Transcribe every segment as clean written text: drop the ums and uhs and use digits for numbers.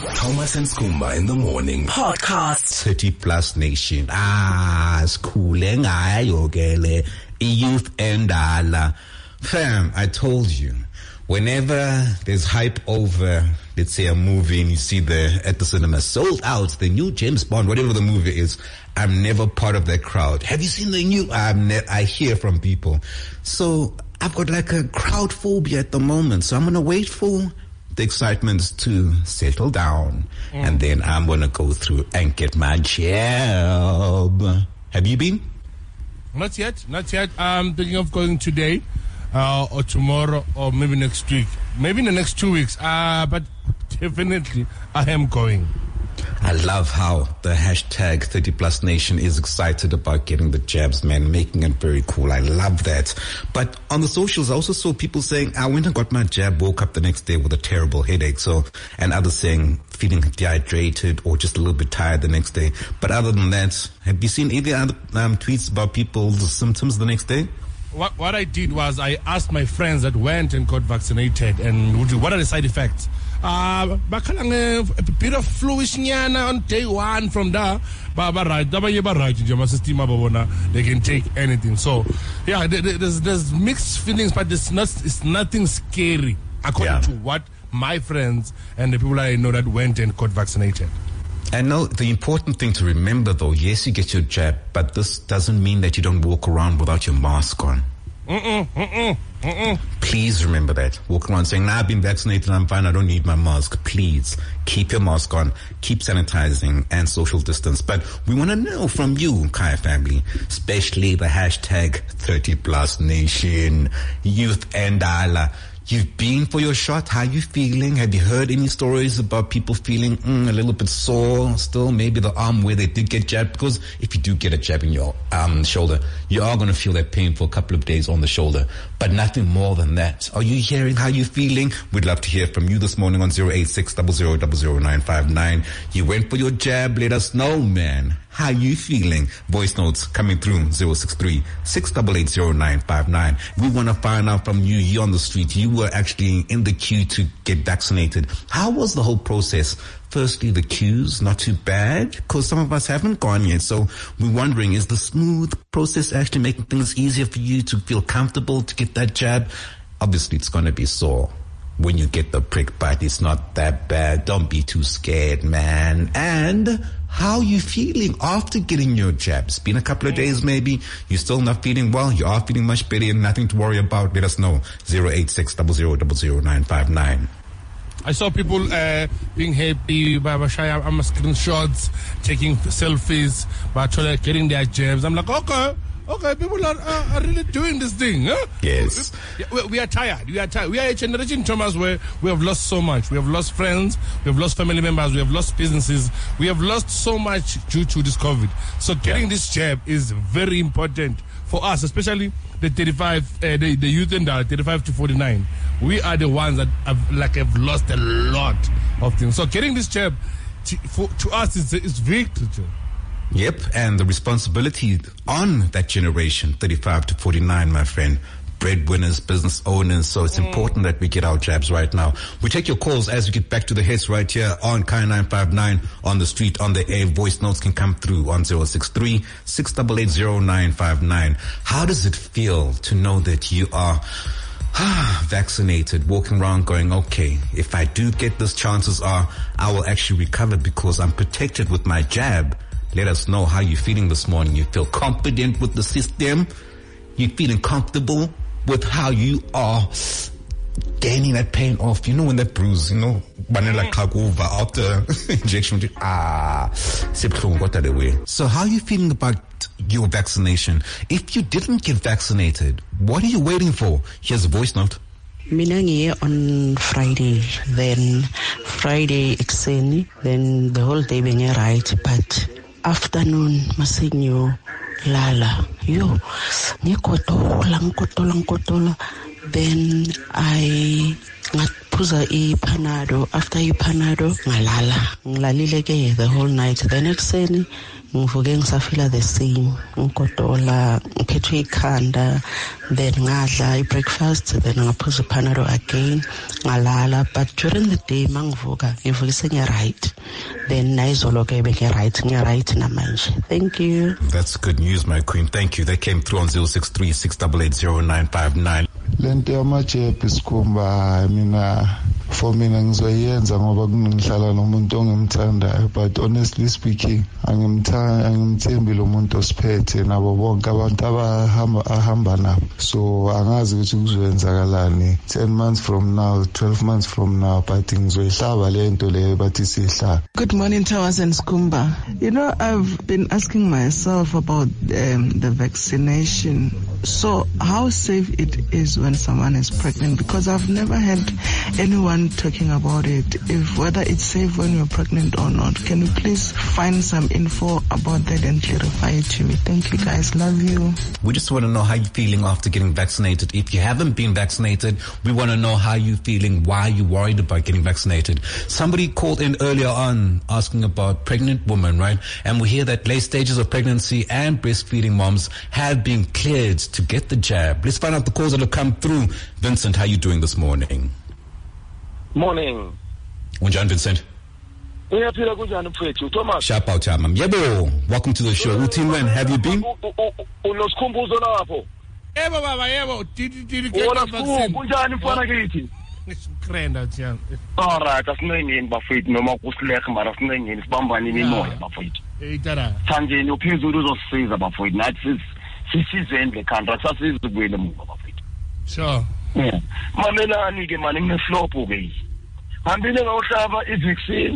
Thomas and Skumba in the morning. Podcast. 30 Plus Nation. Skule ngayo gele. Youth endala. Fam, I told you. Whenever there's hype over, let's say, a movie and you see at the cinema sold out, the new James Bond, whatever the movie is, I'm never part of that crowd. Have you seen the new? I hear from people. So I've got like a crowd phobia at the moment. So I'm going to wait for the excitement to settle down. And then I'm going to go through and get my jab. Have you been? Not yet. I'm thinking of going today. Or tomorrow, or maybe next week, maybe in the next 2 weeks. But definitely, I am going. I love how the hashtag 30 Plus Nation is excited about getting the jabs, man, making it very cool. I love that. But on the socials, I also saw people saying, I went and got my jab, woke up the next day with a terrible headache. And others saying feeling dehydrated or just a little bit tired the next day. But other than that, have you seen any other tweets about people's symptoms the next day? What I did was I asked my friends that went and got vaccinated and what are the side effects. A bit of fluish on day one from there. They can take anything. So yeah, there's mixed feelings, but it's nothing scary according to what my friends and the people I know that went and got vaccinated. And no, the important thing to remember though, yes, you get your jab, but this doesn't mean that you don't walk around without your mask on. Please remember that. Walk around saying, I've been vaccinated, I'm fine, I don't need my mask. Please keep your mask on, keep sanitizing and social distance. But we want to know from you, Kaya family, especially the hashtag 30 Plus Nation, Youth and Ala. You've been for your shot. How are you feeling? Have you heard any stories about people feeling a little bit sore still? Maybe the arm where they did get jabbed. Because if you do get a jab in your shoulder, you are going to feel that pain for a couple of days on the shoulder. But nothing more than that. Are you hearing how you're feeling? We'd love to hear from you this morning on 086 00959. You went for your jab. Let us know, man. How you feeling? Voice notes coming through 063 688 0959. We want to find out from you. You're on the street. You were actually in the queue to get vaccinated. How was the whole process? Firstly, the queues, not too bad, because some of us haven't gone yet. So we're wondering, is the smooth process actually making things easier for you to feel comfortable to get that jab? Obviously, it's going to be sore when you get the prick, but it's not that bad. Don't be too scared, man. And how are you feeling after getting your jab? It's been a couple of days maybe. You're still not feeling well. You are feeling much better and nothing to worry about. Let us know. 086 00959. I saw people being happy, I'm screenshots, taking selfies, but getting their jabs. I'm like, okay, people are really doing this thing. Huh? Yes. We are tired. We are a generation, Thomas, where we have lost so much. We have lost friends, we have lost family members, we have lost businesses. We have lost so much due to this COVID. So getting this jab is very important for us, especially the 35, the youth and 35 to 49. We are the ones that have lost a lot of things. So getting this jab to us is victory. Yep, and the responsibility on that generation, 35 to 49, my friend. Breadwinners, business owners, so it's important that we get our jabs right now. We take your calls as we get back to the hits right here on Kaya 959, on the street, on the air. Voice notes can come through on 063 688 0959. How does it feel to know that you are vaccinated, walking around going, okay, if I do get this, chances are I will actually recover because I'm protected with my jab? Let us know how you're feeling this morning. You feel confident with the system? You feeling comfortable with how you are gaining that pain off? You know, when that bruise, after injection, so how are you feeling about your vaccination? If you didn't get vaccinated, what are you waiting for? Here's a voice note. Mina on Friday, then Friday exeni, then the whole day being right, but afternoon masinyo lala yo ngikotola then I ngaphuza iPanado. After iPanado ngilalile ke the whole night. The next ekuseni ngivuke ngisafila the same, ngikodola, ngiphethwe ikhanda, then ngadla i-breakfast, then ngaphuza iPanado again, ngalala. But during the day mangivuka ngivuke sengi-right, then nayizolo ke benge-right namanje. Thank you. That's good news, my queen. Thank you. That came through on 063-688-0959. Lento yamajebhe Sikhumba, mina for mina ngizoyenza ngoba kungihlala nomuntu ongimthandayo, but honestly speaking angimthembi lo muntu osiphethe nabo bonke abantu ahamba nabo, so angazi ukuthi kuzoyenzakalani 10 months from now, 12 months from now, but ngizoyihlaba lento leyo bathi sihlaba. Good morning, Towers and Sikhumba. You know, I've been asking myself about the vaccination. So how safe it is when someone is pregnant, because I've never had anyone talking about it, if whether it's safe when you're pregnant or not. Can you please find some info about that and clarify it to me? Thank you guys, love you. We just want to know how you're feeling after getting vaccinated. If you haven't been vaccinated, we want to know how you're feeling, why you're worried about getting vaccinated. Somebody called in earlier on asking about pregnant women, right? And we hear that late stages of pregnancy and breastfeeding moms have been cleared to get the jab. Let's find out the calls that have come through. Vincent, how are you doing this morning? Morning. Unjani, Vincent? Uyaphila kunjani mfethu Thomas? Sharp out, Chama. Yebo, welcome to the show. Routine when have you been? Unosikhumbuzo lapho. Yebo baba, yebo. Did get the vaccine? Kunjani mfana kithi? Krenda tjana. Alright, asinengeni bafethu noma kusilehe mara asinengeni sibambani imimoya bafethu. Eyitara. Sanjeni uphezulu uzosisiza bafethu. Nathi sisizeni le contract sasizibuyele emuva bafethu. Sure. Yeah. Mamelani ke mani ngiflopo ke. Hambile ngawuhlaba i-vaccine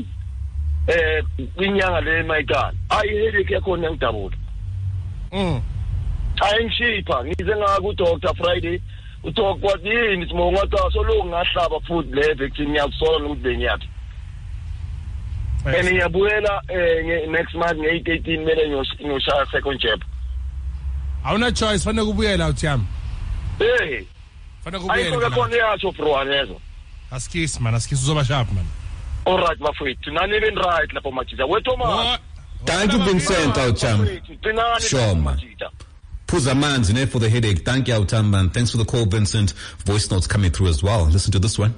kwinyanga le mayikani. Ayiheli ke khona ngidabula. Ayingishipha ngize ngaku Dr. Friday utalk what yini simonga so lo ngahlaba futhi le vaccine yakusola ngibeni yakhe. Ngiyabuyela next month nge-18 mele ngiyoshaya second jab. Awuna choice fanele kubuyela uTyam. Hey. Fanele kubuyela. Ayikho khona yacho bro anezo. Askis man, askis uzoba sharp man. All right bafethu nani even right lapho majita. Wetoma. Thank you Vincent Aucham. Sure man. Phuza amanzi ne for the headache. Thank you Aucham man. Thanks for the call Vincent. Voice notes coming through as well. Listen to this one.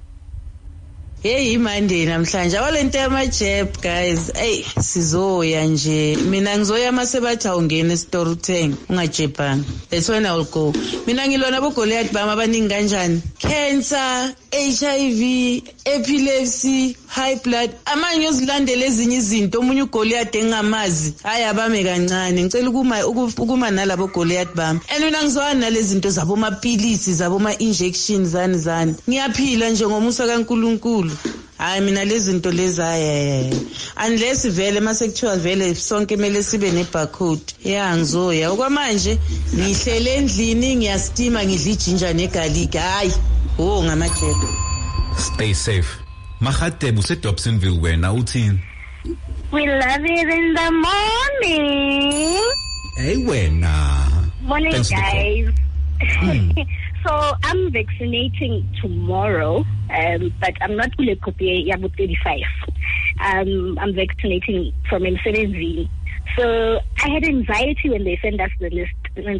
Hey Monday namhlanje walento yamajeb guys. Hey sizoya nje. Mina ngizoya masebathi awungena e-store uthenge ungajebhanga. That's when I will go. Mina ngilona boGoliath bami abaningi kanjani? Cancer, HIV, epilepsy, high blood. Amanye uzilandela ezinye izinto omunye uGoliath engamazi. Hayi abame kancane. Ngicela ukuma nalabo Goliath bami. And mina ngizwana nalezi zinto zabo mapilisi, zabo ma injections zani. Ngiyaphila nje ngomusa kaNkulunkulu. Hayi mina lezi zinto lezi unless vele masekuthiwa vele sonke mele sibe ne-barcode ngizoya okwamanje ngihlele endlini ngiyastima ngidla ijinja negarlic hayi ngamajelo. Stay safe. Mahatebo useDobsonville wena uthini? We love it in the morning. Hey wena. Morning guys. So I'm vaccinating tomorrow, but I'm not going to copy Yabu 35. I'm vaccinating from Msebenzi. So I had anxiety when they sent us the list.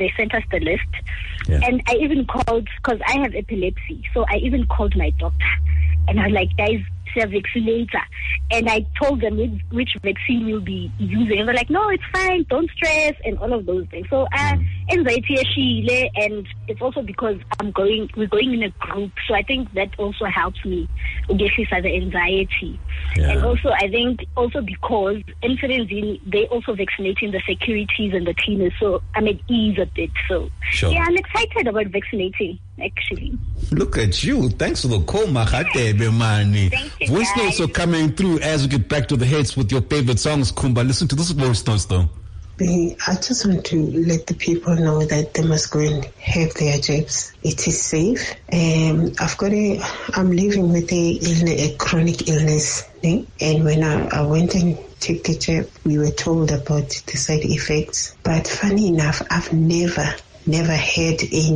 Yeah. And I even called, because I have epilepsy, so I even called my doctor. And I was like, guys, vaccinator, and I told them which vaccine you'll be using, and they're like, no, it's fine, don't stress, and all of those things. So anxiety, and it's also because we're going in a group, so I think that also helps me get the anxiety. Yeah. And also I think because incidents they also vaccinating the securities and the cleaners, so I'm at ease a bit. So sure. Yeah, I'm excited about vaccinating. Actually, look at you. Thanks for the call, Mahatebe Mani. Voice notes are coming through as we get back to the hits with your favorite songs, Kumba. Listen to this voice notes though. I just want to let the people know that they must go and have their jabs. It is safe. I'm living with a chronic illness. And when I went and took the jab, we were told about the side effects. But funny enough, I've never had any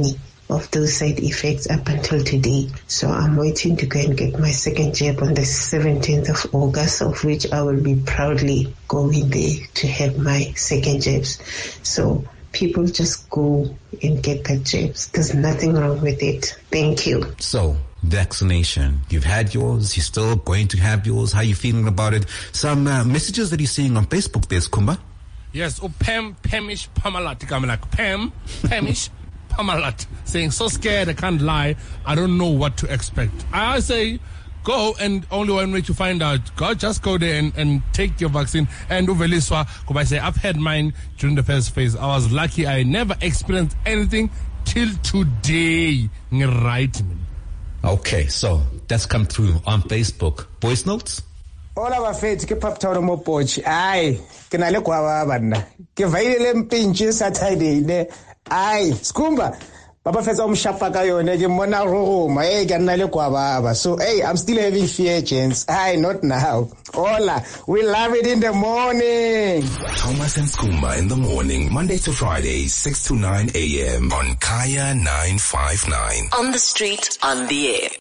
of those side effects up until today. So I'm waiting to go and get my second jab on the 17th of August, of which I will be proudly going there to have my second jabs. So people just go and get that jabs. There's nothing wrong with it. Thank you. So, vaccination. You've had yours. You're still going to have yours. How are you feeling about it? Some messages that you're seeing on Facebook there, Kumba. Yes, Pamish Pamalat. I'm like, Pamish Pamalat. Saying, so scared, I can't lie. I don't know what to expect. I say, go, and only one way to find out. Just go there and take your vaccine. And Uveliswa, I say, I've had mine during the first phase. I was lucky. I never experienced anything till today. Right. Okay, so that's come through on Facebook. Voice notes? Hola bafethi ke Pap Town mo Potch. Ai, ke na le kwa bana. Ke vaile mpintshi Saturday ne. Ai, Skumba. Baba fetsa umshapa ka yone ke mona roroma. Hey, ke na le kwa baba. So, hey, I'm still having fear, gents. Ai, not now. Hola, we love it in the morning. Thomas and Skumba in the morning, Monday to Friday, 6 to 9 a.m. on Kaya 959. On the street, on the air.